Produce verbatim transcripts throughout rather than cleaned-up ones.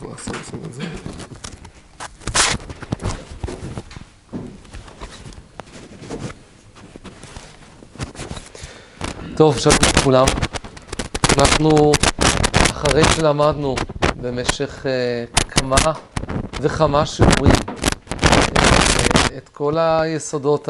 איך לעשות את זה? טוב, שלום לכולם. אנחנו אחרי שלמדנו במשך uh, כמה וכמה שיעורים uh, את כל היסודות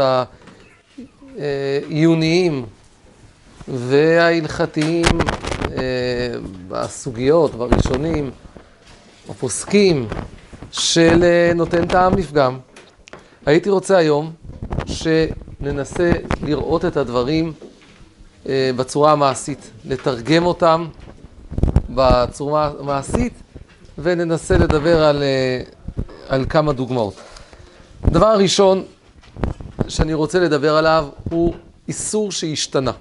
העיוניים וההלכתיים uh, בסוגיות, בראשונים, הפוסקים של uh, נותן טעם לפגם. הייתי רוצה היום שננסה לראות את הדברים בצורה המעשית, לתרגם אותם בצורה המעשית, וננסה לדבר על, על כמה דוגמאות. הדבר הראשון שאני רוצה לדבר עליו הוא איסור שהשתנה.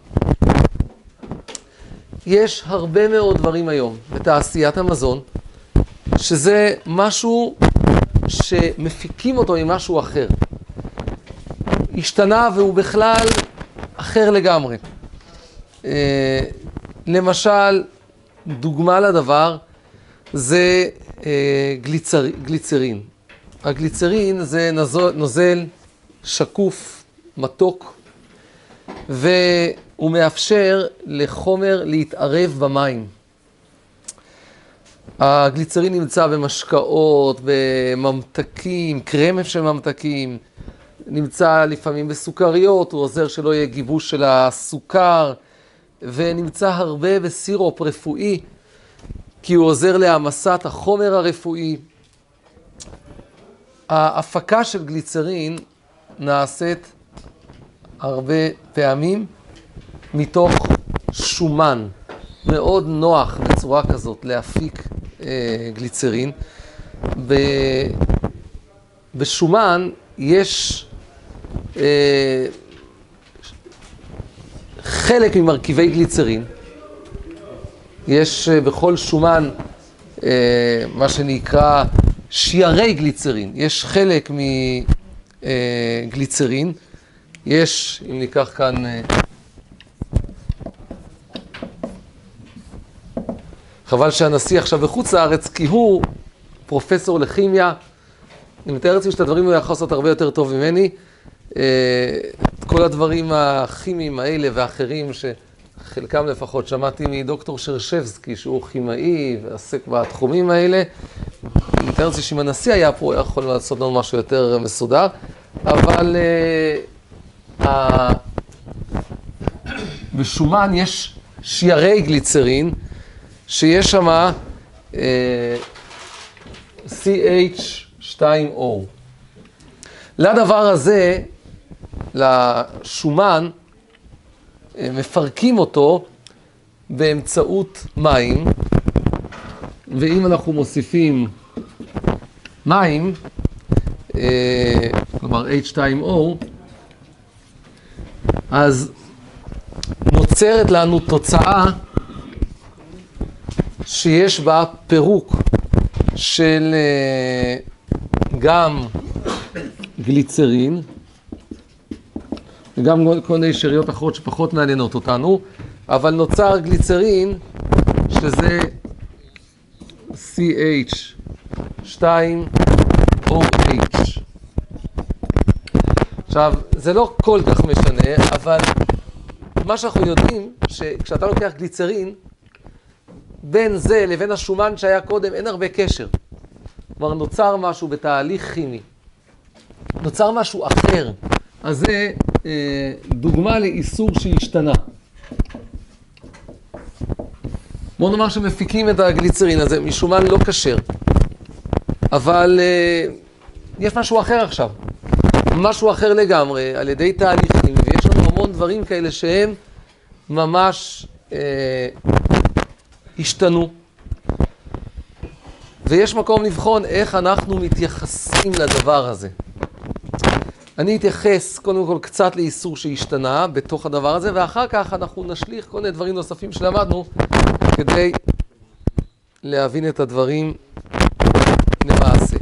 יש הרבה מאוד דברים היום בתעשיית המזון, שזה משהו שמפיקים אותו ממשהו אחר. השתנה והוא בכלל אחר לגמרי. Uh, למשל, דוגמה לדבר זה uh, גליצר, גליצרין. הגליצרין זה נוזל, נוזל שקוף, מתוק, והוא מאפשר לחומר להתערב במים. הגליצרין נמצא במשקאות, בממתקים, קרם של ממתקים, נמצא לפעמים בסוכריות, הוא עוזר שלא יהיה גיבוש של הסוכר, ונמצא הרבה בסירופ רפואי, כי הוא עוזר להעמסת החומר הרפואי. ההפקה של גליצרין נעשית הרבה פעמים מתוך שומן. מאוד נוח בצורה כזאת להפיק אה, גליצרין. ב... בשומן יש אה, חלק ממרכיבי גליצרין. יש בכל שומן אה, מה שנקרא שיירי גליצרין. יש חלק מגליצרין. יש, אם ניקח כאן, אה, חבל שהנשיא עכשיו בחוץ לארץ, כי הוא פרופסור לכימיה. אני מתאר לעצמי שאת הדברים הוא יכול לעשות הרבה יותר טוב ממני. את כל הדברים הכימיים האלה ואחרים, שחלקם לפחות שמעתי מדוקטור שרשבסקי, שהוא כימאי ועסק בתחומים האלה. אני מתאר לעצמי שאם הנשיא היה פה, הוא יכול לעשות לנו משהו יותר מסודר. אבל uh, בשומן יש שיירי גליצרין, שיש שם uh, סי אייץ' שתיים או. לדבר הזה, לשומן, מפרקים אותו באמצעות מים, ואם אנחנו מוסיפים מים, כלומר אייץ' שתיים או, אז נוצרת לנו תוצאה שיש בה פירוק של גם גליצרין, וגם כל מיני שאריות אחרות שפחות מעניינות אותנו, אבל נוצר גליצרין שזה סי אייץ' שתיים או אייץ'. עכשיו, זה לא כל כך משנה, אבל מה שאנחנו יודעים, שכשאתה לוקח גליצרין, בין זה לבין השומן שהיה קודם אין הרבה קשר. כלומר, נוצר משהו בתהליך כימי. נוצר משהו אחר. אז זה אה, דוגמה לאיסור שהשתנה. בוא נאמר שמפיקים את הגליצרין הזה משומן לא כשר. אבל אה, יש משהו אחר עכשיו. משהו אחר לגמרי, על ידי תהליכים. ויש לנו המון דברים כאלה שהם ממש אה, השתנו. ויש מקום לבחון איך אנחנו מתייחסים לדבר הזה. אני אתייחס קודם כל קצת לאיסור שהשתנה בתוך הדבר הזה, ואחר כך אנחנו נשליך כל מיני דברים נוספים שלמדנו, כדי להבין את הדברים למעשה.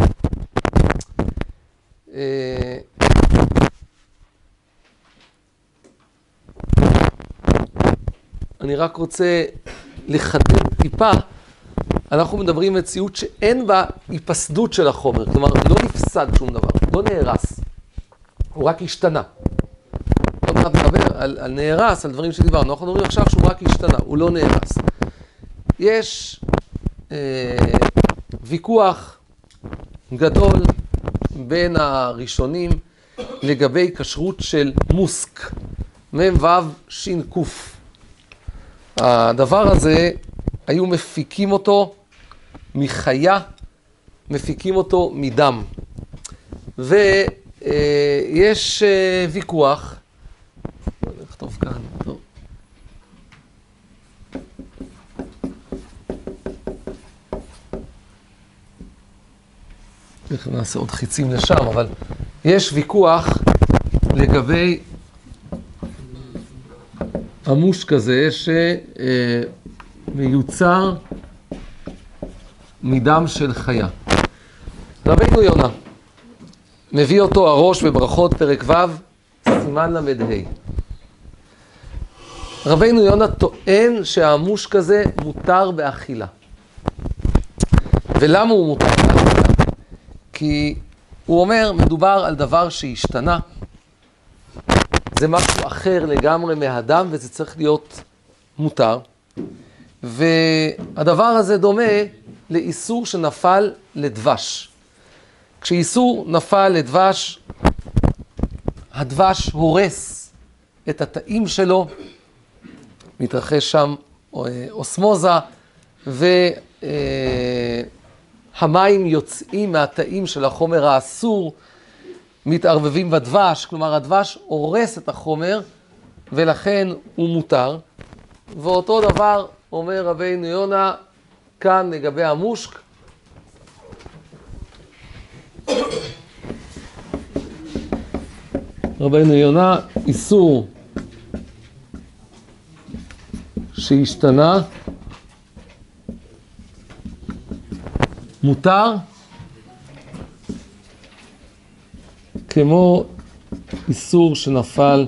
אני רק רוצה לחדד טיפה אנחנו מדברים מציאות שאין בה היפסדות של החומר, כלומר לא נפסד שום דבר, לא נהרס, הוא רק השתנה. עוד מעט נדבר על, על נהרס, על דברים שדיברנו, אנחנו מדברים עכשיו שהוא רק השתנה, הוא לא נהרס. יש אה, ויכוח גדול בין הראשונים לגבי כשרות של מוסק, מם וו שין קוף. הדבר הזה, היו מפיקים אותו מחיה, מפיקים אותו מדם. ויש ויכוח, נכתוב כאן, טוב. איך נעשה עוד חיצים לשם, אבל יש ויכוח לגבי המוש כזה שמיוצר מדם של חיה. רבינו יונה מביא אותו הראש בברכות פרק ו' סימן למד ה'. רבינו יונה טוען שהמוש כזה מותר באכילה. ולמה הוא מותר באכילה? כי הוא אומר, מדובר על דבר שהשתנה, זה משהו אחר לגמרי מהדם, וזה צריך להיות מותר. והדבר הזה דומה לאיסור שנפל לדבש. כשאיסור נפל לדבש, הדבש הורס את התאים שלו, מתרחש שם אוסמוזה, והמים יוצאים מהתאים של החומר האסור, מתערבבים בדבש, כלומר הדבש הורס את החומר, ולכן הוא מותר. ואותו דבר אומר רבינו יונה כאן לגבי המושק. רבינו יונה, איסור שהשתנה, מותר, כמו איסור שנפל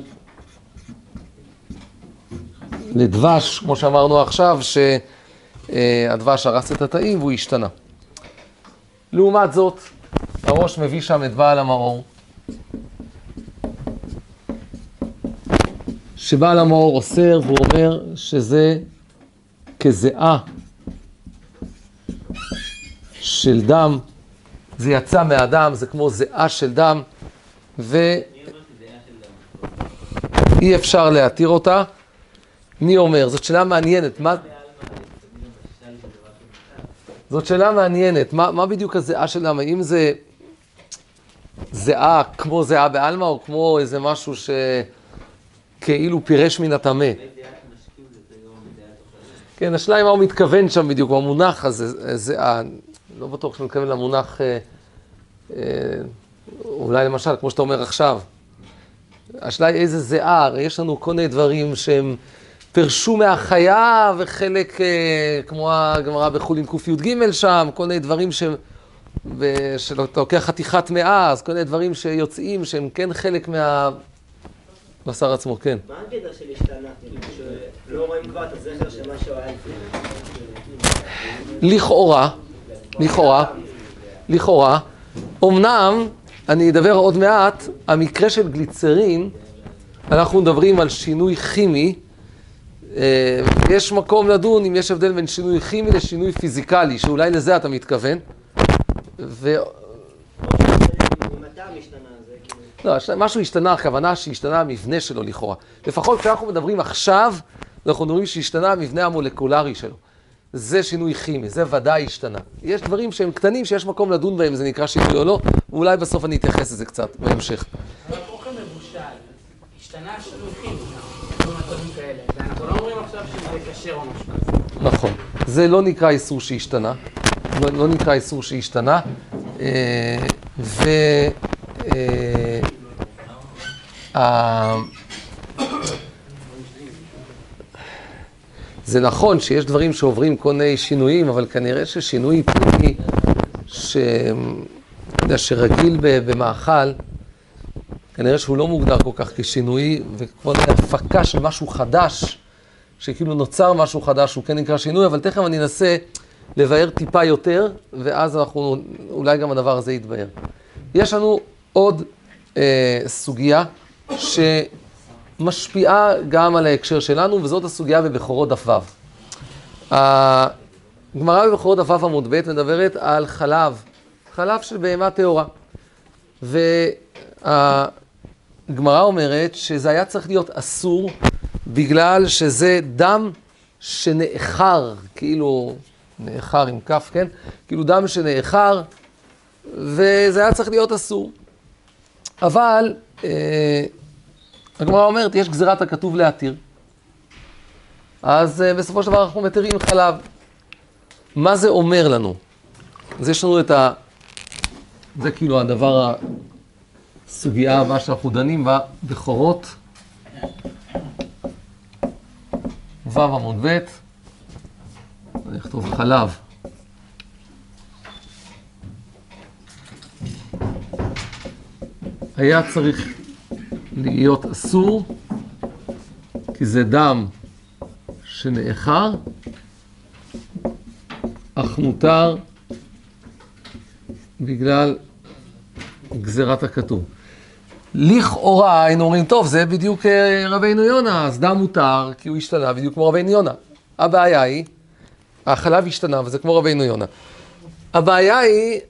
לדבש, כמו שאמרנו עכשיו, שהדבש הרס את התאים והוא השתנה. לעומת זאת, הראש מביא שם את בעל המאור, שבעל המאור אוסר והוא אומר שזה כזיעה של דם, זה יצא מהדם, זה כמו זיעה של דם, ואי אפשר להתיר אותה. מי אומר? זאת שאלה מעניינת. מה... זאת שאלה מעניינת. מה, מה בדיוק הזיעה של דם? האם זה זיעה כמו זיעה בעלמא, או כמו איזה משהו שכאילו פירש מן הטמא? כן, השאלה היא מה הוא מתכוון שם בדיוק, המונח הזה, זיעה. לא בטוח שאני מתכוון למונח, אה, אה, אולי למשל, כמו שאתה אומר עכשיו. השאלה היא איזה זיעה, הרי יש לנו כל מיני דברים שהם פרשו מהחיה, וחלק, אה, כמו הגמרא בחולין ק"ג שם, כל מיני דברים ש... שאתה לוקח חתיכת מאה, אז כל מיני דברים שיוצאים, שהם כן חלק מה... בשר עצמו, כן. מה הגדר של השתנה? שלא רואים כבר את הזכר של מה שהוא היה לפני? לכאורה, לכאורה, לכאורה, אמנם, אני אדבר עוד מעט, המקרה של גליצרין, אנחנו מדברים על שינוי כימי, יש מקום לדון אם יש הבדל בין שינוי כימי לשינוי פיזיקלי, שאולי לזה אתה מתכוון. ו... ממתי המשתנה הזה? לא, משהו השתנה, הכוונה שהשתנה המבנה שלו לכאורה. לפחות כשאנחנו מדברים עכשיו, אנחנו מדברים שהשתנה המבנה המולקולרי שלו. זה שינוי כימי, זה ודאי השתנה. יש דברים שהם קטנים שיש מקום לדון בהם, זה נקרא שינוי או לא, ואולי בסוף אני אתייחס לזה קצת בהמשך. אבל אוכל מבושל, השתנה שינוי כימי, לא מצבים כאלה, ואנחנו לא אומרים עכשיו שזה קשר או משהו. נכון, זה לא נקרא איסור שהשתנה, לא, לא נקרא איסור שהשתנה, ו... זה נכון שיש דברים שעוברים כל מיני שינויים, אבל כנראה ששינוי פנימי ש... שרגיל במאכל, כנראה שהוא לא מוגדר כל כך כשינוי, וכמו הפקה של משהו חדש, שכאילו נוצר משהו חדש, הוא כן נקרא שינוי, אבל תכף אני אנסה לבאר טיפה יותר, ואז אנחנו, אולי גם הדבר הזה יתבאר. יש לנו עוד אה, סוגיה שמשפיעה גם על ההקשר שלנו, וזאת הסוגיה בבכורות דף ו'. הגמרא בבכורות דף ו' עמוד ב' מדברת על חלב, חלב של בהמה טהורה. והגמרא אומרת שזה היה צריך להיות אסור, בגלל שזה דם שנאחר, כאילו נאחר עם כף, כן? כאילו דם שנאחר, וזה היה צריך להיות אסור. אבל אה, הגמרא אומרת, יש גזירת הכתוב להתיר. אז אה, בסופו של דבר אנחנו מתירים חלב. מה זה אומר לנו? אז יש לנו את ה... זה כאילו הדבר, הסוגיה הבאה שאנחנו דנים בה, בכורות. ו' עמוד ב', אני אכתוב חלב. היה צריך להיות אסור, כי זה דם שנאחר, אך מותר בגלל גזירת הכתוב. לכאורה היינו אומרים, טוב, זה בדיוק רבינו יונה, אז דם מותר, כי הוא השתנה בדיוק כמו רבינו יונה. הבעיה היא, החלב השתנה, וזה כמו רבינו יונה. הבעיה היא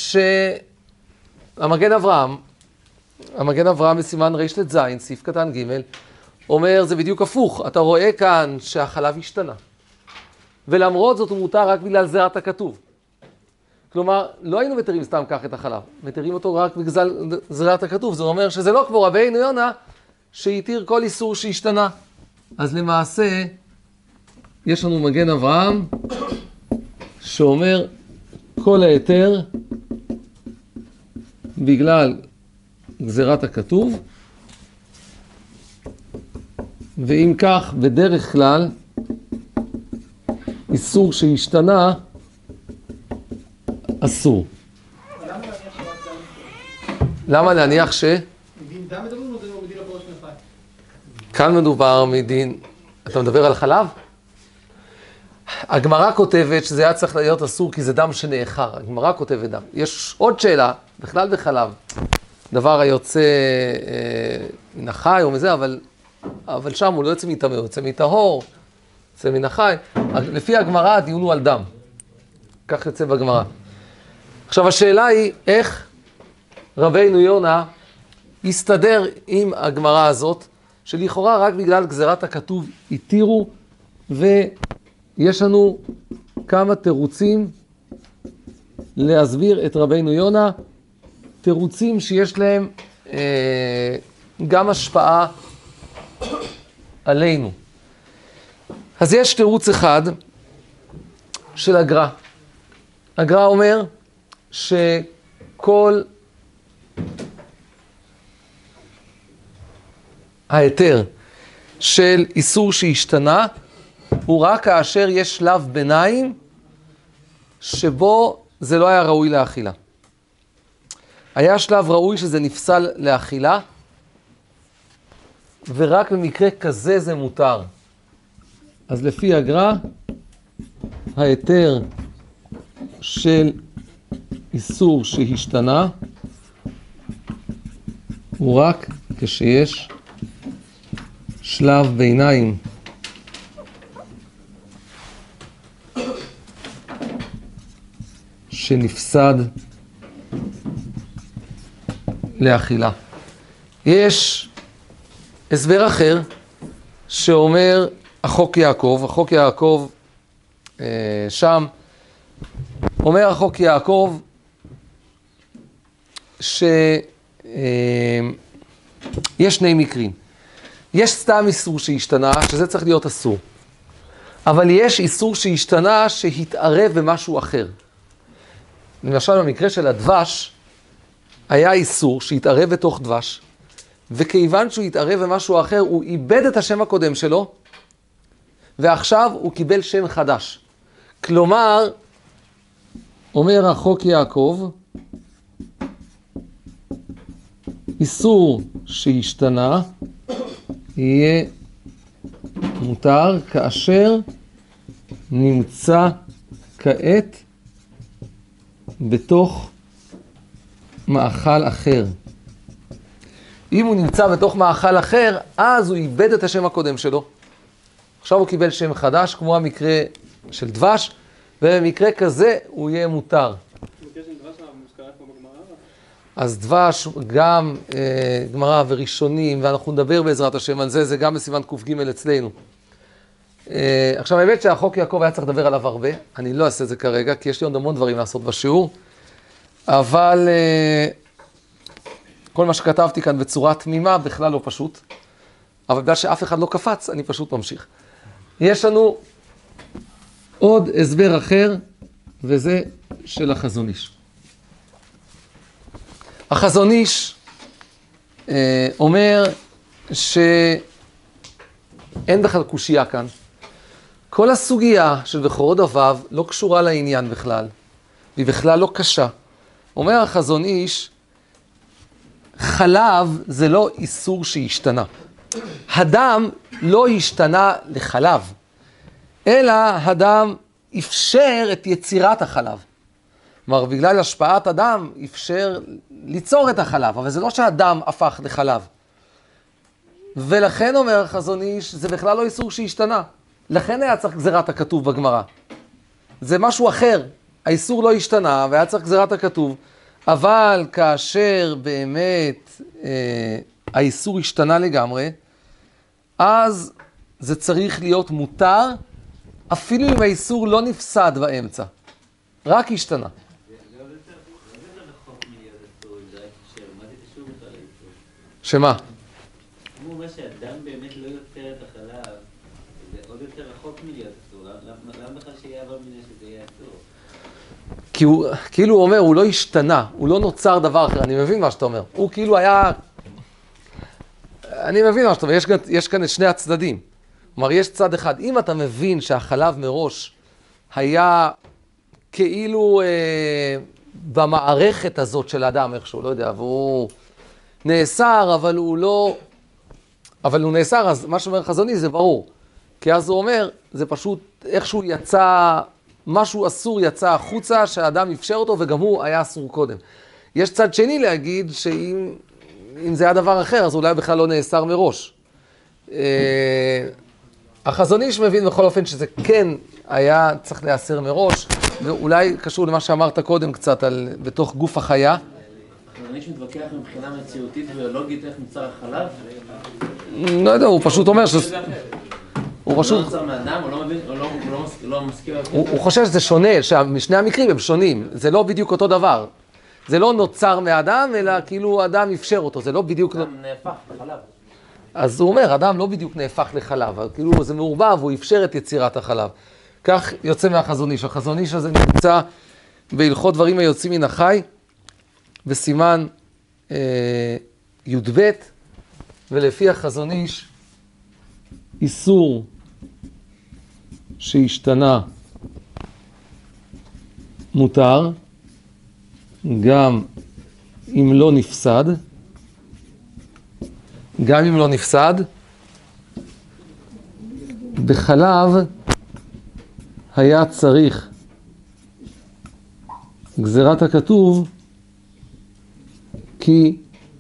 שהמגן אברהם, המגן אברהם בסימן ר' לז', סעיף קטן ג', אומר, זה בדיוק הפוך. אתה רואה כאן שהחלב השתנה. ולמרות זאת הוא מותר רק בגלל גזירת הכתוב. כלומר, לא היינו מתירים סתם כך את החלב, מתירים אותו רק בגלל גזירת הכתוב. זה אומר שזה לא כמו רבינו יונה, שהתיר כל איסור שהשתנה. אז למעשה, יש לנו מגן אברהם, שאומר, כל היתר, בגלל גזירת הכתוב, ואם כך, בדרך כלל, איסור שהשתנה, אסור. למה להניח ש? מדין דם מדברים או זה מדין עבור שנפיים? כאן מדובר מדין, אתה מדבר על חלב? הגמרא כותבת שזה היה צריך להיות אסור כי זה דם שנאחר. הגמרא כותבת דם. יש עוד שאלה, בכלל בחלב, דבר היוצא אה, מן החי או מזה, אבל, אבל שם הוא לא יוצא מטמא, הוא יוצא מטהור, יוצא מן החי. לפי הגמרא הדיון הוא על דם. כך יוצא בגמרא. עכשיו השאלה היא איך רבינו יונה יסתדר עם הגמרא הזאת, שלכאורה רק בגלל גזירת הכתוב התירו, ויש לנו כמה תירוצים להסביר את רבינו יונה, תירוצים שיש להם אה, גם השפעה עלינו. אז יש תירוץ אחד של הגר"א. הגר"א אומר שכל ההיתר של איסור שהשתנה הוא רק כאשר יש שלב ביניים שבו זה לא היה ראוי לאכילה. היה שלב ראוי שזה נפסל לאכילה, ורק במקרה כזה זה מותר. אז לפי הגר"א, ההיתר של איסור שהשתנה הוא רק כשיש שלב ביניים שנפסד לאכילה. יש הסבר אחר שאומר החוק יעקב, החוק יעקב אה, שם, אומר החוק יעקב שיש אה, שני מקרים. יש סתם איסור שהשתנה, שזה צריך להיות אסור. אבל יש איסור שהשתנה שהתערב במשהו אחר. למשל במקרה של הדבש, היה איסור שהתערב בתוך דבש, וכיוון שהוא התערב במשהו אחר, הוא איבד את השם הקודם שלו, ועכשיו הוא קיבל שם חדש. כלומר, אומר החוק יעקב, איסור שהשתנה יהיה מותר כאשר נמצא כעת בתוך מאכל אחר. אם הוא נמצא בתוך מאכל אחר, אז הוא איבד את השם הקודם שלו. עכשיו הוא קיבל שם חדש, כמו המקרה של דבש, ובמקרה כזה הוא יהיה מותר. אז דבש, גם אה, גמרא וראשונים, ואנחנו נדבר בעזרת השם על זה, זה גם בסימן ק"ג אצלנו. אה, עכשיו, האמת שהחוק יעקב היה צריך לדבר עליו הרבה, אני לא אעשה את זה כרגע, כי יש לי עוד המון דברים לעשות בשיעור, אבל אה, כל מה שכתבתי כאן בצורה תמימה בכלל לא פשוט, אבל בגלל שאף אחד לא קפץ, אני פשוט ממשיך. יש לנו עוד הסבר אחר, וזה של החזון איש. החזון איש אה, אומר שאין בכלל קושייה כאן. כל הסוגיה של בכורות אביו לא קשורה לעניין בכלל, והיא בכלל לא קשה. אומר החזון איש, חלב זה לא איסור שהשתנה. הדם לא השתנה לחלב, אלא הדם אפשר את יצירת החלב. כלומר, בגלל השפעת הדם אפשר ליצור את החלב, אבל זה לא שהדם הפך לחלב. ולכן אומר החזון איש, זה בכלל לא איסור שהשתנה. לכן היה צריך גזירת הכתוב בגמרא. זה משהו אחר. האיסור לא השתנה והיה צריך גזירת הכתוב. אבל כאשר באמת אה, האיסור השתנה לגמרי, אז זה צריך להיות מותר, אפילו אם האיסור לא נפסד באמצע. רק השתנה. שמה? הוא אומר שהאדם באמת לא יוצר את החלב, זה עוד יותר רחוק מלהיות אסור, למה בכלל שיהיה אבל מיני שזה יהיה אסור? כי הוא, כאילו הוא אומר, הוא לא השתנה, הוא לא נוצר דבר אחר, אני מבין מה שאתה אומר. הוא כאילו היה... אני מבין מה שאתה אומר, יש, יש כאן את שני הצדדים. כלומר, יש צד אחד, אם אתה מבין שהחלב מראש היה כאילו אה, במערכת הזאת של האדם איכשהו, לא יודע, והוא נאסר, אבל הוא לא... אבל הוא נאסר, אז מה שאומר חזוני זה ברור. כי אז הוא אומר, זה פשוט איכשהו יצא, משהו אסור יצא החוצה, שהאדם אפשר אותו, וגם הוא היה אסור קודם. יש צד שני להגיד שאם אם זה היה דבר אחר, אז אולי בכלל לא נאסר מראש. החזוני שמבין בכל אופן שזה כן היה צריך להיאסר מראש, ואולי קשור למה שאמרת קודם קצת על בתוך גוף החיה. החזוני שמתווכח מבחינה מציאותית ביולוגית איך נוצר החלב? לא יודע, הוא פשוט אומר ש... הוא פשוט... לא נוצר מאדם, הוא לא מבין, הוא לא מסכים... הוא חושב שזה שונה, שמשני המקרים הם שונים, זה לא בדיוק אותו דבר. זה לא נוצר מאדם, אלא כאילו אדם אפשר אותו, זה לא בדיוק... אדם נהפך לחלב. אז הוא אומר, אדם לא בדיוק נהפך לחלב, כאילו זה מעורבב, הוא אפשר את יצירת החלב. כך יוצא מהחזון איש. החזון איש הזה נמצא בהלכות דברים היוצאים מן החי, בסימן אה, י"ב, ולפי החזון איש, איסור שהשתנה מותר, גם אם לא נפסד, גם אם לא נפסד, בחלב היה צריך גזירת הכתוב, כי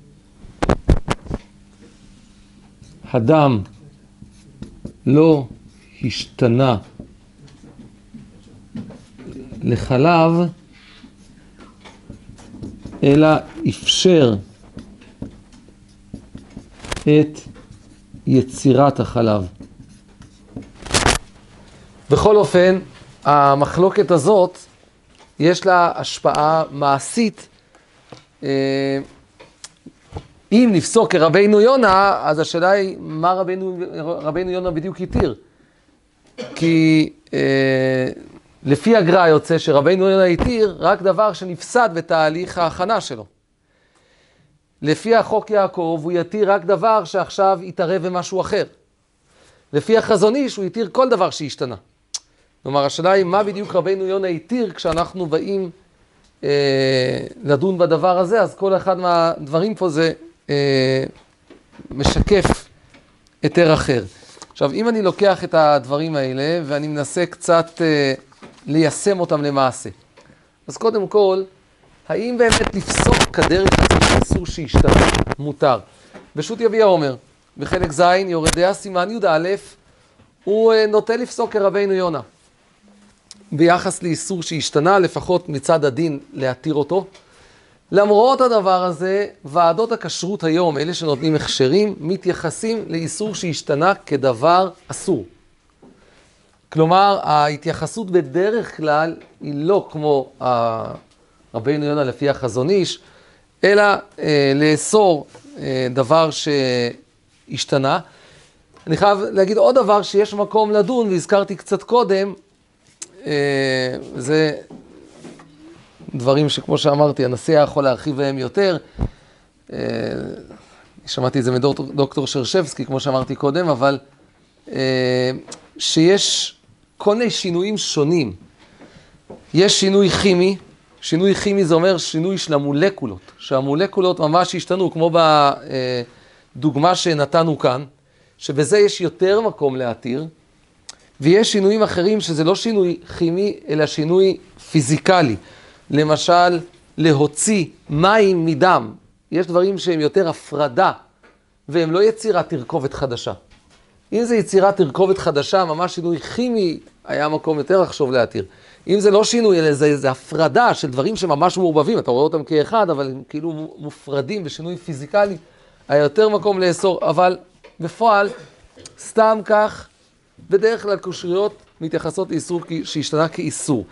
הדם לא השתנה לחלב, אלא אפשר את יצירת החלב. בכל אופן, המחלוקת הזאת, יש לה השפעה מעשית. אם נפסוק כרבינו יונה, אז השאלה היא, מה רבינו, רבינו יונה בדיוק יתיר? כי אה, לפי הגר"א יוצא שרבינו יונה יתיר רק דבר שנפסד בתהליך ההכנה שלו. לפי החוק יעקב הוא יתיר רק דבר שעכשיו יתערב במשהו אחר. לפי החזון איש הוא יתיר כל דבר שהשתנה. כלומר, השאלה היא מה בדיוק רבינו יונה יתיר כשאנחנו באים אה, לדון בדבר הזה, אז כל אחד מהדברים פה זה אה, משקף היתר אחר. עכשיו, אם אני לוקח את הדברים האלה ואני מנסה קצת אה, ליישם אותם למעשה. אז קודם כל, האם באמת לפסוק כדרך עצמי איסור שהשתנה מותר? בשו"ת יביע אומר, בחלק ז' יורדיה סימן י"א, הוא נוטה לפסוק כרבינו יונה. ביחס לאיסור שהשתנה, לפחות מצד הדין להתיר אותו. למרות הדבר הזה, ועדות הכשרות היום, אלה שנותנים הכשרים, מתייחסים לאיסור שהשתנה כדבר אסור. כלומר, ההתייחסות בדרך כלל היא לא כמו רבינו יונה לפי החזון איש, אלא אה, לאסור אה, דבר שהשתנה. אני חייב להגיד עוד דבר שיש מקום לדון, והזכרתי קצת קודם, אה, זה דברים שכמו שאמרתי, הנשיא יכול להרחיב בהם יותר. אה, שמעתי את זה מדוקטור שרשבסקי, כמו שאמרתי קודם, אבל אה, שיש כל מיני שינויים שונים. יש שינוי כימי, שינוי כימי זה אומר שינוי של המולקולות, שהמולקולות ממש השתנו, כמו בדוגמה שנתנו כאן, שבזה יש יותר מקום להתיר, ויש שינויים אחרים שזה לא שינוי כימי, אלא שינוי פיזיקלי. למשל, להוציא מים מדם. יש דברים שהם יותר הפרדה, והם לא יצירת תרכובת חדשה. אם זה יצירת תרכובת חדשה, ממש שינוי כימי, היה מקום יותר לחשוב להתיר. אם זה לא שינוי, אלא זה, זה הפרדה של דברים שממש מעורבבים, אתה רואה אותם כאחד, אבל הם כאילו מופרדים בשינוי פיזיקלי, היה יותר מקום לאסור, אבל בפועל, סתם כך, בדרך כלל קושריות מתייחסות לאיסור שהשתנה כאיסור.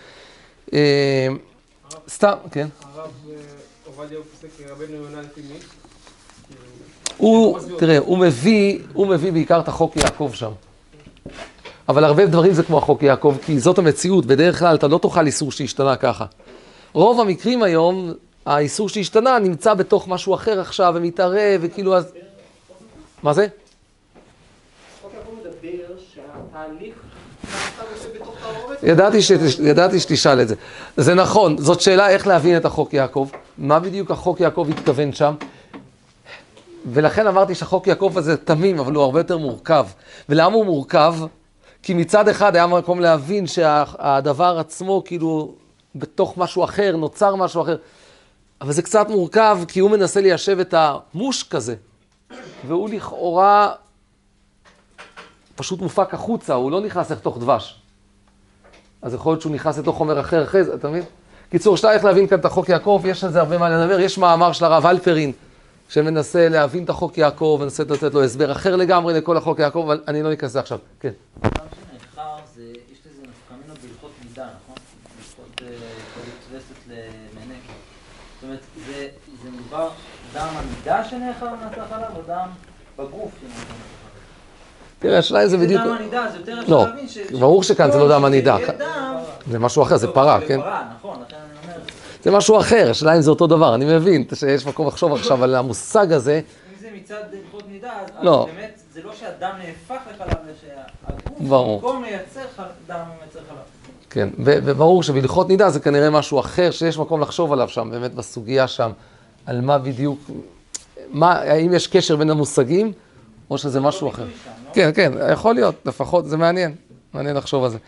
סתם, כן. הרב עובדיה הוא פוסק רבנו יונה לפי מי? הוא, תראה, הוא מביא, הוא מביא בעיקר את החוק יעקב שם. אבל הרבה דברים זה כמו החוק יעקב, כי זאת המציאות. בדרך כלל אתה לא תוכל איסור שהשתנה ככה. רוב המקרים היום, האיסור שהשתנה נמצא בתוך משהו אחר עכשיו, ומתערב, וכאילו אז... מה זה? החוק יעקב מדבר שהתהליך נעשה יושב בתוך תערובת. ידעתי, ש... ידעתי שתשאל את זה. זה נכון, זאת שאלה איך להבין את החוק יעקב. מה בדיוק החוק יעקב התכוון שם? ולכן אמרתי שהחוק יעקב הזה תמים, אבל הוא הרבה יותר מורכב. ולמה הוא מורכב? כי מצד אחד היה מקום להבין שהדבר עצמו כאילו בתוך משהו אחר, נוצר משהו אחר. אבל זה קצת מורכב כי הוא מנסה ליישב את המוש כזה. והוא לכאורה פשוט מופק החוצה, הוא לא נכנס לתוך דבש. אז יכול להיות שהוא נכנס לתוך חומר אחר אחרי זה, אתה מבין? קיצור, שאתה איך להבין כאן את החוק יעקב, יש על זה הרבה מה לדבר. יש מאמר של הרב אלפרין, שמנסה להבין את החוק יעקב, ומנסה לתת לו הסבר אחר לגמרי לכל החוק יעקב, אבל אני לא אכנס עכשיו. כן. דבר שנאחר זה, יש לזה נפקמינו בהלכות מידה, נכון? בהלכות תבסת למנקה. זאת אומרת, זה מדובר דם המידה שנאחר נצח עליו, או דם בגוף שנאחר נצח עליו? תראה, השאלה זה בדיוק... זה דם הנידה, זה יותר אפשר לא, להבין ש... ברור שכאן זה לא דם הנידה. שיהיה דם... זה משהו אחר, זה פרה, כן? זה פרה, נכון, לכן אני אומר... זה משהו אחר, השאלה אם זה אותו דבר. אני מבין שיש מקום לחשוב עכשיו על המושג הזה. אם זה מצד הלכות נידה, אז לא. באמת זה לא שהדם נהפך לחלב, שהגוף ברור. במקום לייצר דם הוא מייצר חלב. כן, ו- וברור שבהלכות נידה זה כנראה משהו אחר, שיש מקום לחשוב עליו שם, באמת בסוגיה שם, על מה בדיוק, מה, האם יש קשר בין המושגים, או שזה משהו אחר. כן, כן, יכול להיות, לפחות, זה מעניין, מעניין לחשוב על זה.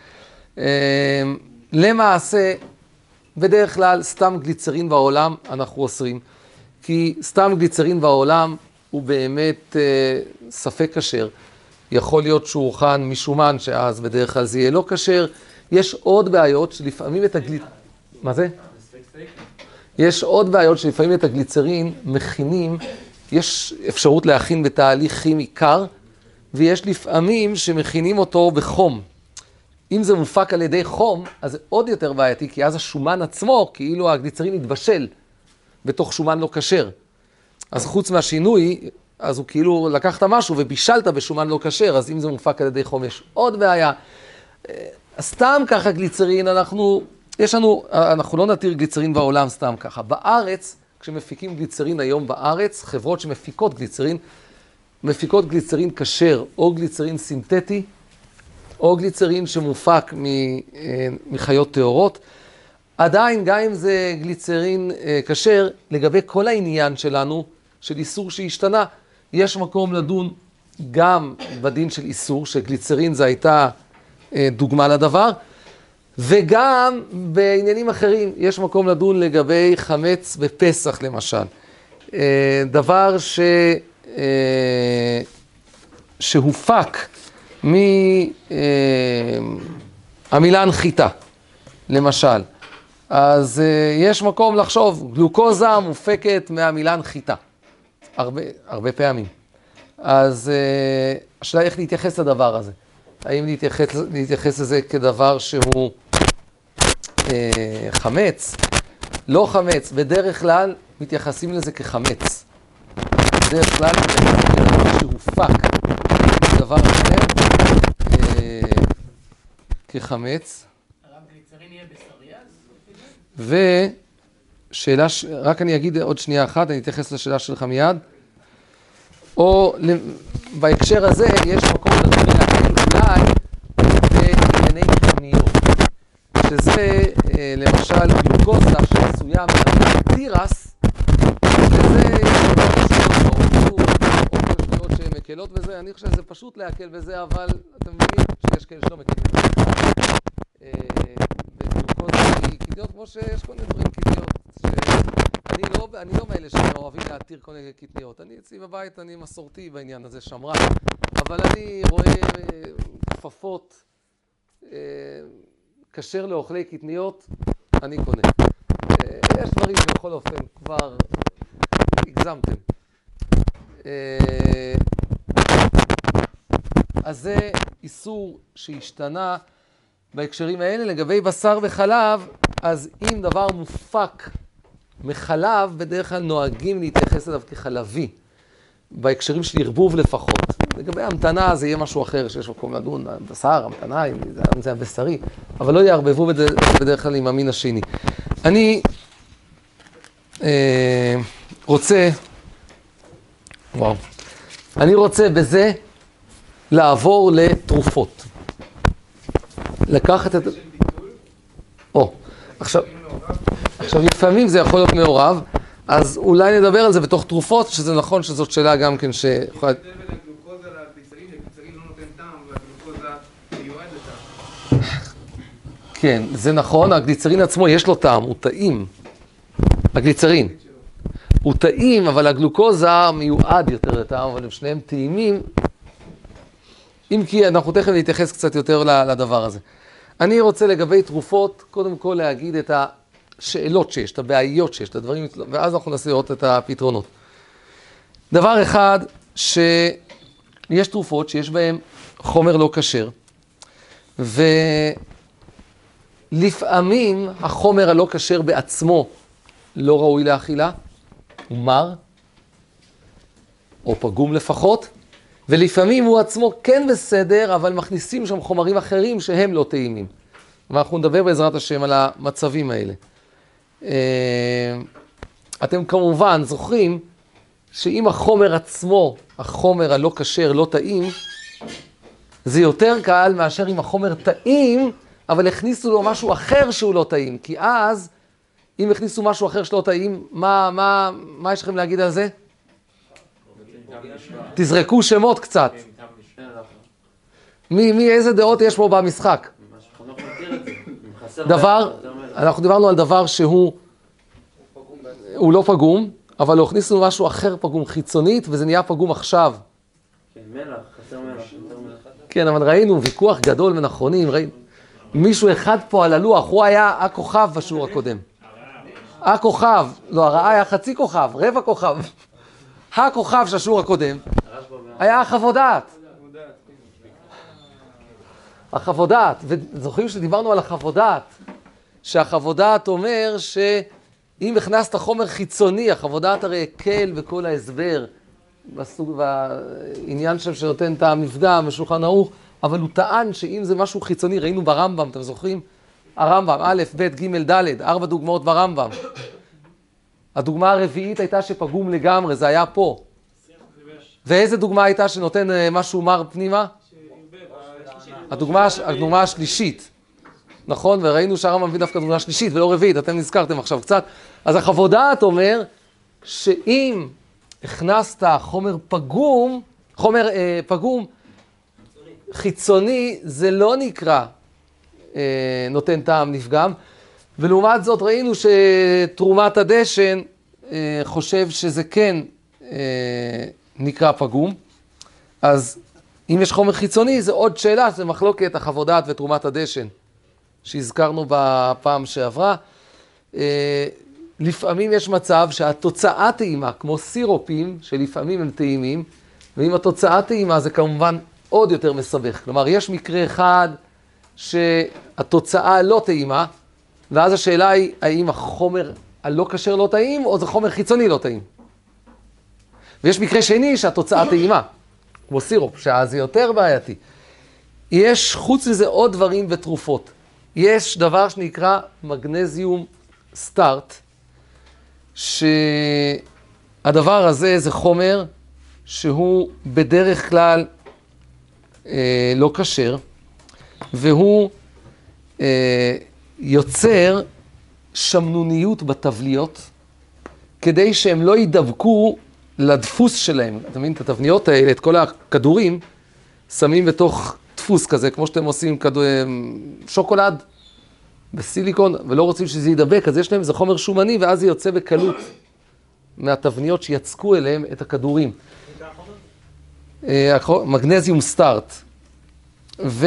למעשה, בדרך כלל, סתם גליצרין בעולם אנחנו אוסרים, כי סתם גליצרין בעולם הוא באמת ספק כשר. יכול להיות שהוא הוכן משומן, שאז בדרך כלל זה יהיה לא כשר. יש עוד בעיות שלפעמים את הגליצרין... מה זה? יש עוד בעיות שלפעמים את הגליצרין מכינים, יש אפשרות להכין בתהליך כימי קר, ויש לפעמים שמכינים אותו בחום. אם זה מופק על ידי חום, אז זה עוד יותר בעייתי, כי אז השומן עצמו, כאילו הגליצרין יתבשל בתוך שומן לא כשר. אז חוץ מהשינוי, אז הוא כאילו לקחת משהו ובישלת בשומן לא כשר, אז אם זה מופק על ידי חום, יש עוד בעיה. סתם ככה גליצרין, אנחנו, יש לנו, אנחנו לא נתיר גליצרין בעולם סתם ככה. בארץ, כשמפיקים גליצרין היום בארץ, חברות שמפיקות גליצרין, מפיקות גליצרין כשר או גליצרין סינתטי, או גליצרין שמופק מחיות טהורות. עדיין, גם אם זה גליצרין כשר, לגבי כל העניין שלנו, של איסור שהשתנה, יש מקום לדון גם בדין של איסור, שגליצרין זה הייתה דוגמה לדבר, וגם בעניינים אחרים, יש מקום לדון לגבי חמץ בפסח למשל. דבר ש... שהופק מהמילה נחיתה, למשל. אז יש מקום לחשוב, גלוקוזה מופקת מהמילה נחיתה, הרבה, הרבה פעמים. אז השאלה איך להתייחס לדבר הזה. האם להתייחס, להתייחס לזה כדבר שהוא אה, חמץ? לא חמץ, בדרך כלל מתייחסים לזה כחמץ. בדרך כלל מתייחסים לדבר שהופק מדבר אחר אה, כחמץ. הרב גליצרין יהיה בסריאז? ושאלה, ש... רק אני אגיד עוד שנייה אחת, אני אתייחס לשאלה שלך מיד. או בהקשר הזה יש מקום לדון להקל אולי בענייני קטניות, שזה למשל גלוקוזה שעשויה מהמילה תירס, שזה או כל שניות שהן מקלות בזה, אני חושב שזה פשוט להקל בזה, אבל אתם מבינים שיש כאלה שלא מקלים בזה. בגלוקוזה היא קטניות כמו שיש כל מיני דברים קטניות. אני לא, אני לא מאלה שאוהבים להתיר כל מיני קטניות. אני אצלי בבית, אני מסורתי בעניין הזה, שמרן. אבל אני רואה כפפות, כשר לאוכלי קטניות, אני קונה. יש דברים שבכל אופן כבר הגזמתם. אז זה איסור שהשתנה בהקשרים האלה. לגבי בשר וחלב, אז אם דבר מופק מחלב, בדרך כלל נוהגים להתייחס אליו כחלבי, בהקשרים של ערבוב לפחות. לגבי המתנה זה יהיה משהו אחר, שיש מקום לדון, בשר, המתנה, אם זה הבשרי, אבל לא יערבבו בזה בדרך כלל עם המין השני. אני אה, רוצה, וואו, אני רוצה בזה לעבור לתרופות. לקחת את... או, עכשיו... עכשיו, לפעמים זה יכול להיות מעורב, אז אולי נדבר על זה בתוך תרופות, שזה נכון שזאת שאלה גם כן ש... יש הבדל בין הגלוקוזה לגליצרין, הגליצרין לא נותן טעם, והגלוקוזה מיועד לטעם. כן, זה נכון, הגליצרין עצמו יש לו טעם, הוא טעים. הגליצרין. הוא טעים, אבל הגלוקוזה מיועד יותר לטעם, אבל הם שניהם טעימים. אם כי אנחנו תכף נתייחס קצת יותר לדבר הזה. אני רוצה לגבי תרופות, קודם כל להגיד את ה... שאלות שיש, את הבעיות שיש, את הדברים, ואז אנחנו ננסה לראות את הפתרונות. דבר אחד, שיש תרופות שיש בהן חומר לא כשר, ולפעמים החומר הלא כשר בעצמו לא ראוי לאכילה, הוא מר, או פגום לפחות, ולפעמים הוא עצמו כן בסדר, אבל מכניסים שם חומרים אחרים שהם לא טעימים. ואנחנו נדבר בעזרת השם על המצבים האלה. אתם כמובן זוכרים שאם החומר עצמו, החומר הלא כשר, לא טעים, זה יותר קל מאשר אם החומר טעים, אבל הכניסו לו משהו אחר שהוא לא טעים. כי אז, אם הכניסו משהו אחר שלא טעים, מה, מה, מה יש לכם להגיד על זה? תזרקו שמות קצת. מי, מי, איזה דעות יש פה במשחק? דבר, אנחנו דיברנו על דבר שהוא, הוא לא פגום, אבל לא הכניסו משהו אחר פגום חיצונית, וזה נהיה פגום עכשיו. כן, מלח, חסר מלח. כן, אבל ראינו ויכוח גדול בין אחרונים, ראינו. מישהו אחד פה על הלוח, הוא היה הכוכב בשיעור הקודם. הכוכב, לא, הרעה היה חצי כוכב, רבע כוכב. הכוכב של השיעור הקודם היה החוות-דעת. החוות-דעת, וזוכרים שדיברנו על החוות-דעת, שהחוות-דעת אומר שאם הכנסת חומר חיצוני, החוות-דעת הרי הקל בכל ההסבר, בסוג והעניין שם שנותן את המפגע משולחן ערוך, אבל הוא טען שאם זה משהו חיצוני, ראינו ברמב"ם, אתם זוכרים? הרמב"ם, א', ב', ג', ד', ארבע דוגמאות ברמב"ם. הדוגמה הרביעית הייתה שפגום לגמרי, זה היה פה. ואיזה דוגמה הייתה שנותן משהו מר פנימה? הדוגמה, הדוגמה השלישית, נכון? וראינו שהרמב"ם מביא דווקא דוגמה שלישית ולא רביעית, אתם נזכרתם עכשיו קצת. אז החוות-דעת אומר שאם הכנסת חומר פגום, חומר אה, פגום חיצוני, זה לא נקרא אה, נותן טעם נפגם. ולעומת זאת ראינו שתרומת הדשן אה, חושב שזה כן אה, נקרא פגום. אז אם יש חומר חיצוני, זה עוד שאלה, זה מחלוקת החוות דעת ותרומת הדשן, שהזכרנו בפעם שעברה. אה, לפעמים יש מצב שהתוצאה טעימה, כמו סירופים, שלפעמים הם טעימים, ואם התוצאה טעימה זה כמובן עוד יותר מסבך. כלומר, יש מקרה אחד שהתוצאה לא טעימה, ואז השאלה היא, האם החומר הלא כשר לא טעים, או זה חומר חיצוני לא טעים. ויש מקרה שני שהתוצאה טעימה, כמו סירופ, שאז זה יותר בעייתי. יש חוץ מזה עוד דברים ותרופות. יש דבר שנקרא מגנזיום סטארט, שהדבר הזה זה חומר שהוא בדרך כלל אה, לא כשר, והוא אה, יוצר שמנוניות בתבליות, כדי שהם לא ידבקו לדפוס שלהם. אתה מבין, את התבניות האלה, את כל הכדורים, שמים בתוך דפוס כזה, כמו שאתם עושים כדור, שוקולד בסיליקון, ולא רוצים שזה ידבק, אז יש להם איזה חומר שומני, ואז זה יוצא בקלות מהתבניות שיצקו אליהם את הכדורים. מגנזיום סטארט. ו...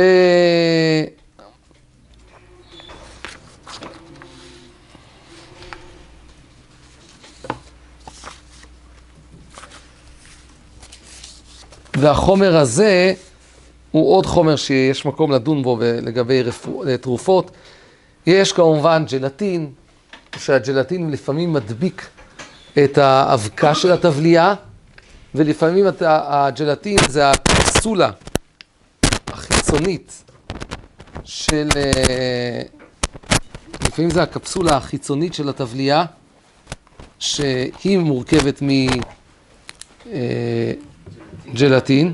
והחומר הזה הוא עוד חומר שיש מקום לדון בו לגבי רפו... תרופות. יש כמובן ג'לטין, שהג'לטין לפעמים מדביק את האבקה של התבלייה, ולפעמים הג'לטין זה הקפסולה החיצונית של... לפעמים זה הקפסולה החיצונית של התבלייה, שהיא מורכבת מ... ג'לטין.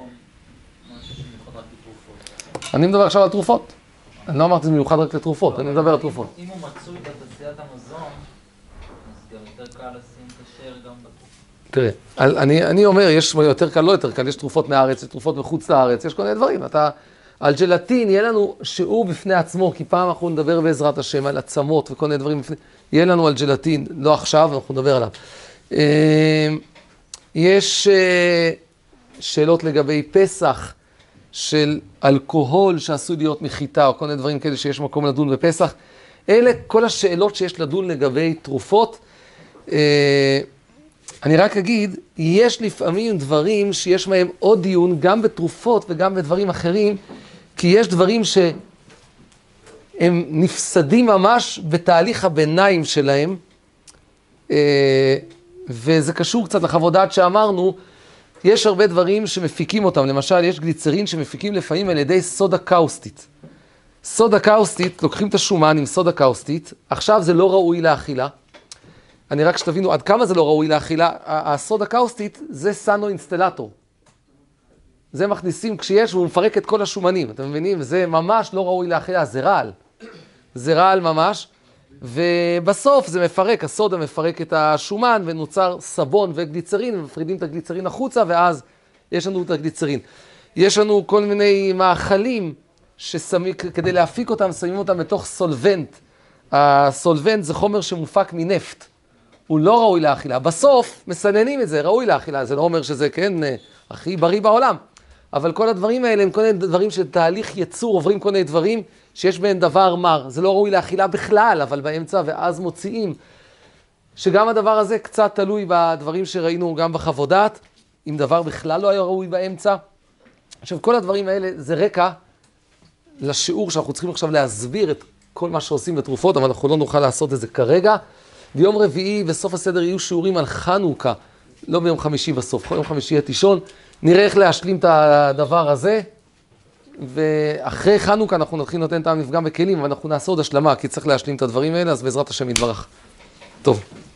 אני מדבר עכשיו על תרופות. אני לא אמרתי זה מיוחד רק לתרופות, אני מדבר על תרופות. אם הוא מצוי בתעשיית המזון, אז גם יותר קל לשים כשר גם בתרופות. תראה, אני, אני אומר, יש יותר קל, לא יותר קל, יש תרופות מהארץ, יש תרופות מחוץ לארץ, יש כל מיני דברים. אתה, על ג'לטין יהיה לנו שיעור בפני עצמו, כי פעם אנחנו נדבר בעזרת השם על עצמות וכל מיני דברים בפני... יהיה לנו על ג'לטין, לא עכשיו, אנחנו נדבר עליו. יש שאלות לגבי פסח של אלכוהול שעשוי להיות מחיטה או כל מיני דברים כאלה שיש מקום לדון בפסח. אלה כל השאלות שיש לדון לגבי תרופות. אני רק אגיד, יש לפעמים דברים שיש מהם עוד דיון גם בתרופות וגם בדברים אחרים, כי יש דברים שהם נפסדים ממש בתהליך הביניים שלהם, וזה קשור קצת לחוות דעת שאמרנו, יש הרבה דברים שמפיקים אותם, למשל יש גליצרין שמפיקים לפעמים על ידי סודה קאוסטית. סודה קאוסטית, לוקחים את השומן עם סודה קאוסטית, עכשיו זה לא ראוי לאכילה. אני רק שתבינו עד כמה זה לא ראוי לאכילה, הסודה קאוסטית זה סאנו אינסטלטור. זה מכניסים כשיש והוא מפרק את כל השומנים, אתם מבינים? זה ממש לא ראוי לאכילה, זה רעל. זה רעל ממש. ובסוף זה מפרק, הסודה מפרק את השומן ונוצר סבון וגליצרין, ומפרידים את הגליצרין החוצה ואז יש לנו את הגליצרין. יש לנו כל מיני מאכלים ששמים, כדי להפיק אותם, שמים אותם בתוך סולבנט. הסולבנט זה חומר שמופק מנפט. הוא לא ראוי לאכילה. בסוף מסננים את זה, ראוי לאכילה. זה לא אומר שזה כן הכי בריא בעולם. אבל כל הדברים האלה הם כל מיני דברים של תהליך יצור, עוברים כל מיני דברים שיש בהם דבר מר. זה לא ראוי לאכילה בכלל, אבל באמצע, ואז מוציאים. שגם הדבר הזה קצת תלוי בדברים שראינו גם בחוות דעת, אם דבר בכלל לא היה ראוי באמצע. עכשיו, כל הדברים האלה זה רקע לשיעור שאנחנו צריכים עכשיו להסביר את כל מה שעושים בתרופות, אבל אנחנו לא נוכל לעשות את זה כרגע. ביום רביעי בסוף הסדר יהיו שיעורים על חנוכה, לא ביום חמישי בסוף, יום חמישי יהיה תישון. נראה איך להשלים את הדבר הזה, ואחרי חנוכה אנחנו נתחיל נותן טעם נפגם בכלים, אבל אנחנו נעשה עוד השלמה, כי צריך להשלים את הדברים האלה, אז בעזרת השם יתברך. טוב.